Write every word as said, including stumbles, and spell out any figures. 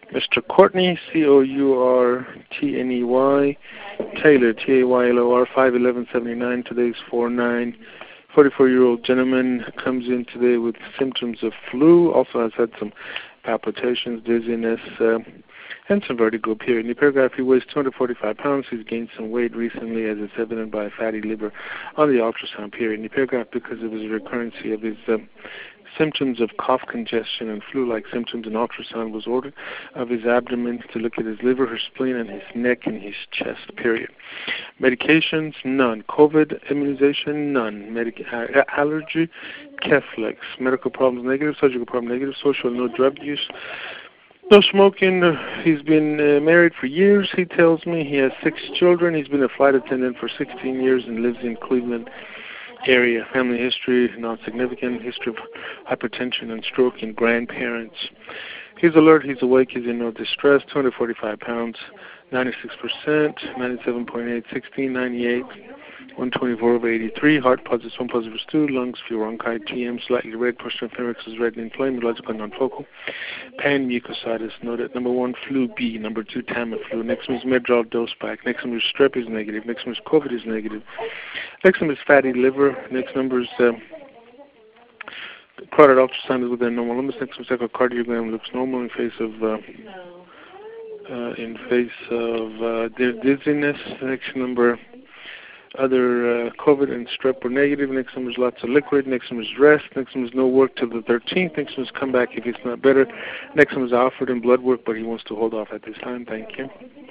Mister Courtney, C O U R T N E Y, Taylor, T A Y L O R, five eleven seventy-nine, today's four nine. forty-four-year-old gentleman comes in today with symptoms of flu, also has had some palpitations, dizziness, uh, and some vertigo, period. In the paragraph, he weighs two hundred forty-five pounds. He's gained some weight recently, as is evident by a fatty liver on the ultrasound, period. In the paragraph, because of his recurrency of his um, symptoms of cough, congestion, and flu-like symptoms, an ultrasound was ordered of his abdomen to look at his liver, his spleen, and his neck and his chest, period. Medications, none. COVID immunization, none. Medic- uh, allergy, Keflex. Medical problems, negative. Surgical problem, negative. Social, no drug use. No smoking. Uh, he's been uh, married for years, he tells me. He has six children. He's been a flight attendant for sixteen years and lives in Cleveland area. Family history, not significant. History of hypertension and stroke in grandparents. He's alert, he's awake, he's in no distress. two hundred forty-five pounds, ninety-six percent, ninety-seven point eight, sixteen, ninety-eight, one twenty-four over eighty-three. Heart positive, one positive stew, lungs, few bronchi, T M, slightly red, push pharynx is red and inflamed, logical non-focal. Pan-mucositis noted. Number one, flu B. Number two, Tamiflu. Next one is Medrol dose pack. Next one is strep is negative. Next one is COVID is negative. Next one is fatty liver. Next number is uh, carotid ultrasound is within normal limits. Next one is echocardiogram looks normal in face of uh, uh, in face of uh, dizziness. Next number, other uh, COVID and strep were negative. Next one was lots of liquid. Next one was rest. Next one was no work till the thirteenth. Next one was come back if it's not better. Next one was offered in blood work, but he wants to hold off at this time. Thank you.